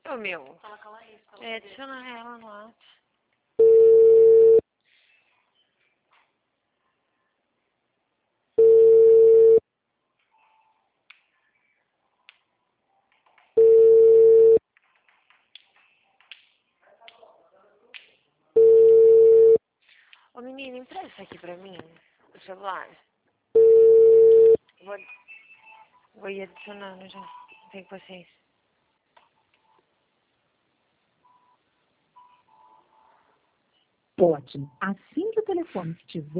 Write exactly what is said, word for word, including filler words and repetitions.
Ô, meu. Fala com a Laís. Fala É, adiciona ela no WhatsApp. Ô, menina, empresta aqui pra mim o celular. Vou, vou ir adicionando já. Não tenho paciência. Ótimo. Assim que o telefone estiver